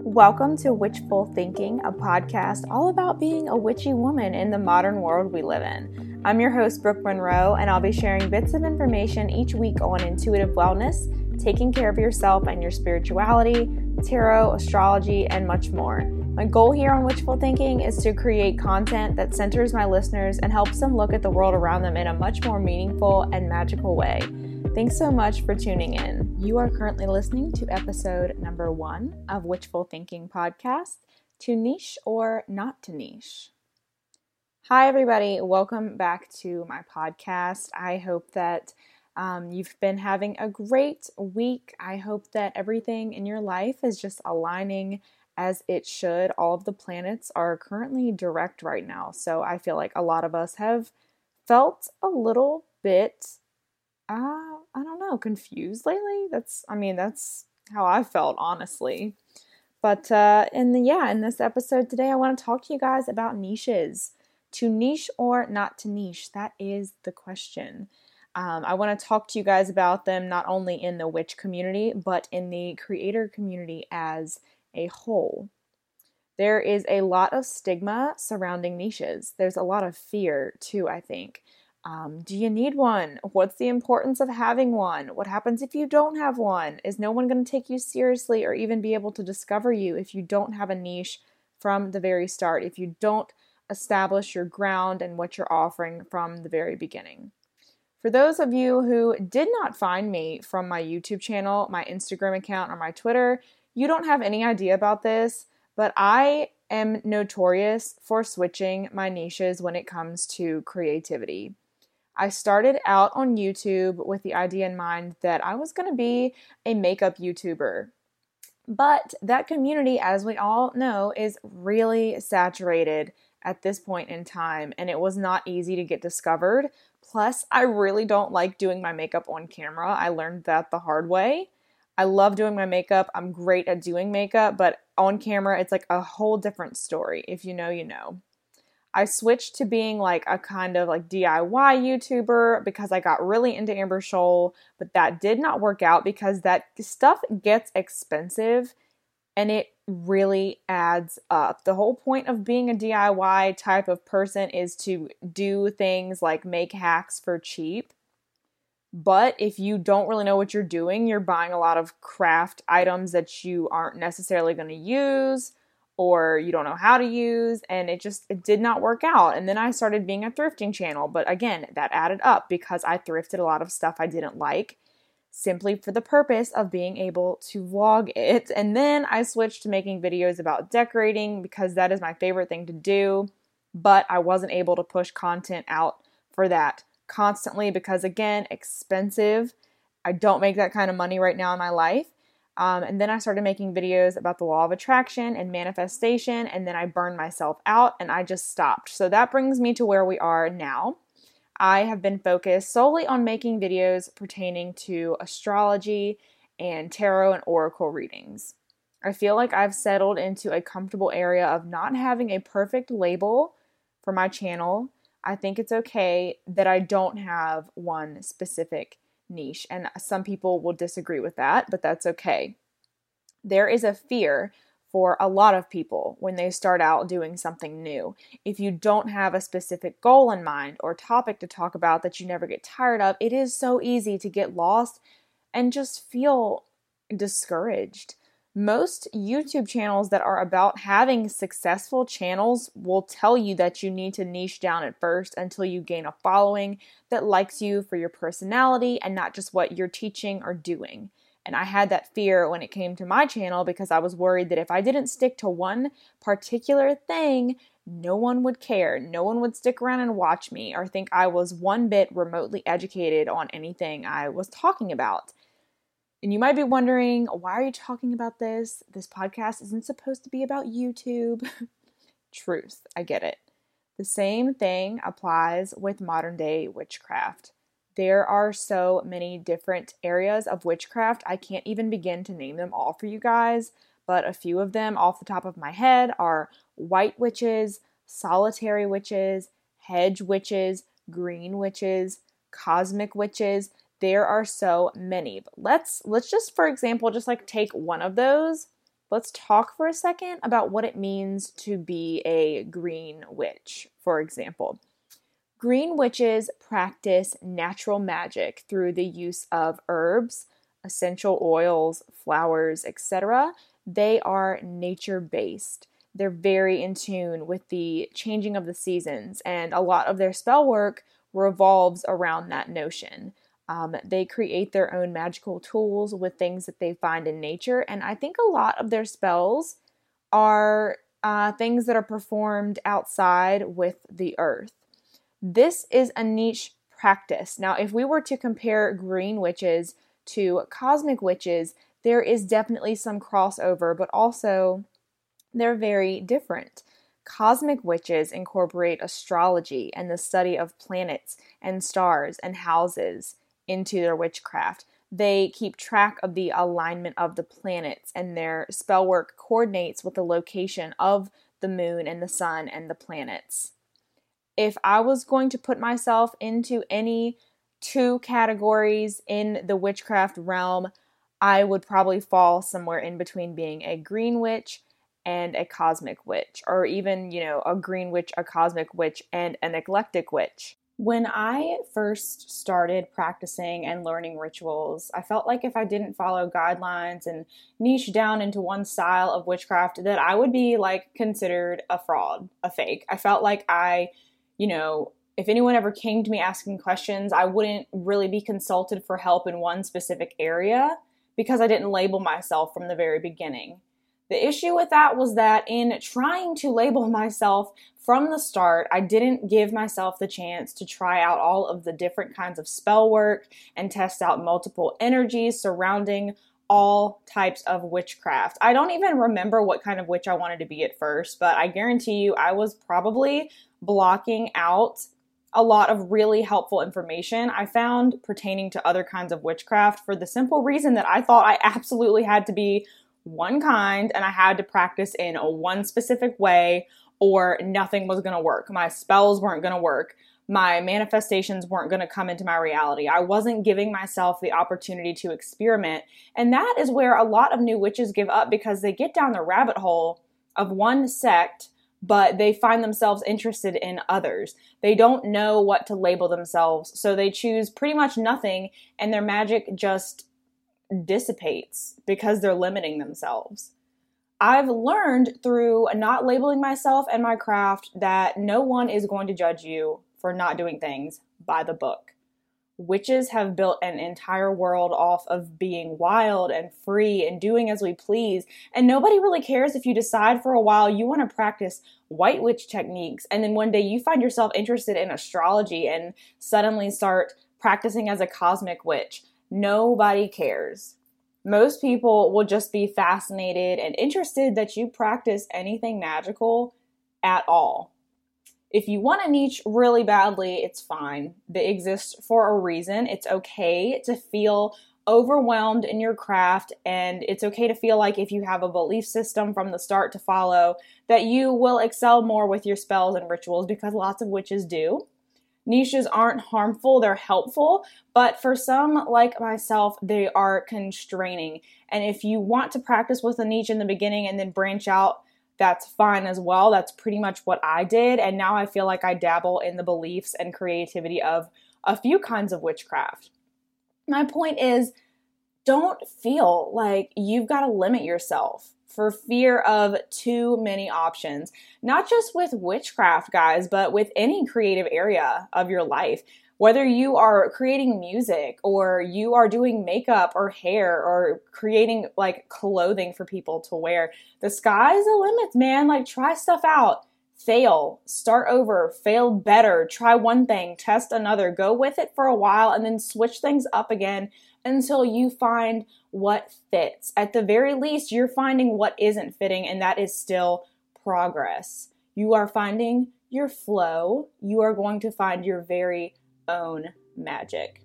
Welcome to Witchful Thinking, a podcast all about being a witchy woman in the modern world we live in. I'm your host, Brooke Monroe, and I'll be sharing bits of information each week on intuitive wellness, taking care of yourself and your spirituality, tarot, astrology, and much more. My goal here on Witchful Thinking is to create content that centers my listeners and helps them look at the world around them in a much more meaningful and magical way. Thanks so much for tuning in. You are currently listening to episode number 1 of Witchful Thinking podcast, To Niche or Not to Niche. Hi everybody, welcome back to my podcast. I hope that you've been having a great week. I hope that everything in your life is just aligning as it should. All of the planets are currently direct right now, so I feel like a lot of us have felt a little bit I don't know, confused lately. That's how I felt, honestly. But in this episode today, I want to talk to you guys about niches. To niche or not to niche? That is the question. I want to talk to you guys about them not only in the witch community, but in the creator community as a whole. There is a lot of stigma surrounding niches. There's a lot of fear too, I think. Do you need one? What's the importance of having one? What happens if you don't have one? Is no one going to take you seriously or even be able to discover you if you don't have a niche from the very start, if you don't establish your ground and what you're offering from the very beginning? For those of you who did not find me from my YouTube channel, my Instagram account, or my Twitter, you don't have any idea about this, but I am notorious for switching my niches when it comes to creativity. I started out on YouTube with the idea in mind that I was going to be a makeup YouTuber. But that community, as we all know, is really saturated at this point in time, and it was not easy to get discovered. Plus, I really don't like doing my makeup on camera. I learned that the hard way. I love doing my makeup. I'm great at doing makeup, but on camera, it's like a whole different story. If you know, you know. I switched to being like a kind of like DIY YouTuber because I got really into Amber Shoal, but that did not work out because that stuff gets expensive and it really adds up. The whole point of being a DIY type of person is to do things like make hacks for cheap. But if you don't really know what you're doing, you're buying a lot of craft items that you aren't necessarily going to use, or you don't know how to use, and it did not work out. And then I started being a thrifting channel, but again, that added up because I thrifted a lot of stuff I didn't like, simply for the purpose of being able to vlog it. And then I switched to making videos about decorating because that is my favorite thing to do, but I wasn't able to push content out for that constantly because, again, expensive. I don't make that kind of money right now in my life. And then I started making videos about the law of attraction and manifestation, and then I burned myself out and I just stopped. So that brings me to where we are now. I have been focused solely on making videos pertaining to astrology and tarot and oracle readings. I feel like I've settled into a comfortable area of not having a perfect label for my channel. I think it's okay that I don't have one specific niche, and some people will disagree with that, but that's okay. There is a fear for a lot of people when they start out doing something new. If you don't have a specific goal in mind or topic to talk about that you never get tired of, it is so easy to get lost and just feel discouraged. Most YouTube channels that are about having successful channels will tell you that you need to niche down at first until you gain a following that likes you for your personality and not just what you're teaching or doing. And I had that fear when it came to my channel because I was worried that if I didn't stick to one particular thing, no one would care. No one would stick around and watch me or think I was one bit remotely educated on anything I was talking about. And you might be wondering, why are you talking about this? This podcast isn't supposed to be about YouTube. Truth, I get it. The same thing applies with modern day witchcraft. There are so many different areas of witchcraft. I can't even begin to name them all for you guys, but a few of them off the top of my head are white witches, solitary witches, hedge witches, green witches, cosmic witches. There are so many. But let's just, for example, just like take one of those let's talk for a second about what it means to be a green witch, for example. Green witches practice natural magic through the use of herbs, essential oils, flowers, etc. They are nature-based. They're very in tune with the changing of the seasons, and a lot of their spell work revolves around that notion. They create their own magical tools with things that they find in nature, and I think a lot of their spells are things that are performed outside with the earth. This is a niche practice. Now, if we were to compare green witches to cosmic witches, there is definitely some crossover, but also they're very different. Cosmic witches incorporate astrology and the study of planets and stars and houses into their witchcraft. They keep track of the alignment of the planets, and their spell work coordinates with the location of the moon and the sun and the planets. If I was going to put myself into any two categories in the witchcraft realm, I would probably fall somewhere in between being a green witch and a cosmic witch, or even, a green witch, a cosmic witch, and an eclectic witch. When I first started practicing and learning rituals, I felt like if I didn't follow guidelines and niche down into one style of witchcraft, that I would be considered a fraud, a fake. I felt like if anyone ever came to me asking questions, I wouldn't really be consulted for help in one specific area because I didn't label myself from the very beginning. The issue with that was that in trying to label myself from the start, I didn't give myself the chance to try out all of the different kinds of spell work and test out multiple energies surrounding all types of witchcraft. I don't even remember what kind of witch I wanted to be at first, but I guarantee you I was probably blocking out a lot of really helpful information I found pertaining to other kinds of witchcraft for the simple reason that I thought I absolutely had to be one kind and I had to practice in a one specific way or nothing was going to work. My spells weren't going to work. My manifestations weren't going to come into my reality. I wasn't giving myself the opportunity to experiment. And that is where a lot of new witches give up because they get down the rabbit hole of one sect, but they find themselves interested in others. They don't know what to label themselves, so they choose pretty much nothing, and their magic just dissipates because they're limiting themselves. I've learned through not labeling myself and my craft that no one is going to judge you for not doing things by the book. Witches have built an entire world off of being wild and free and doing as we please, and nobody really cares if you decide for a while you want to practice white witch techniques, and then one day you find yourself interested in astrology and suddenly start practicing as a cosmic witch. Nobody cares. Most people will just be fascinated and interested that you practice anything magical at all. If you want a niche really badly, it's fine. They exist for a reason. It's okay to feel overwhelmed in your craft, and it's okay to feel like if you have a belief system from the start to follow, that you will excel more with your spells and rituals because lots of witches do. Niches aren't harmful, they're helpful, but for some, like myself, they are constraining. And if you want to practice with a niche in the beginning and then branch out, that's fine as well. That's pretty much what I did. And now I feel like I dabble in the beliefs and creativity of a few kinds of witchcraft. My point is, don't feel like you've got to limit yourself for fear of too many options. Not just with witchcraft, guys, but with any creative area of your life. Whether you are creating music or you are doing makeup or hair or creating clothing for people to wear, the sky's the limit, man. Try stuff out. Fail, start over, fail better, try one thing, test another, go with it for a while and then switch things up again until you find what fits. At the very least, you're finding what isn't fitting, and that is still progress. You are finding your flow. You are going to find your very own magic.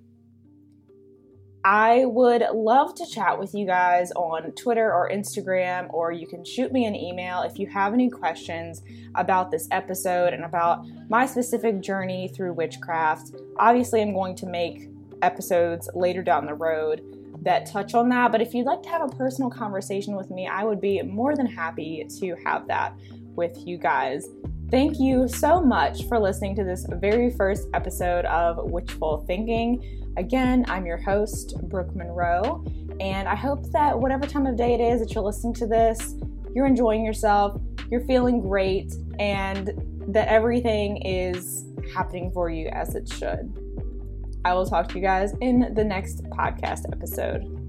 I would love to chat with you guys on Twitter or Instagram, or you can shoot me an email if you have any questions about this episode and about my specific journey through witchcraft. Obviously, I'm going to make episodes later down the road, that touch on that. But if you'd like to have a personal conversation with me, I would be more than happy to have that with you guys. Thank you so much for listening to this very first episode of Witchful Thinking. Again, I'm your host, Brooke Monroe, and I hope that whatever time of day it is that you're listening to this, you're enjoying yourself, you're feeling great, and that everything is happening for you as it should. I will talk to you guys in the next podcast episode.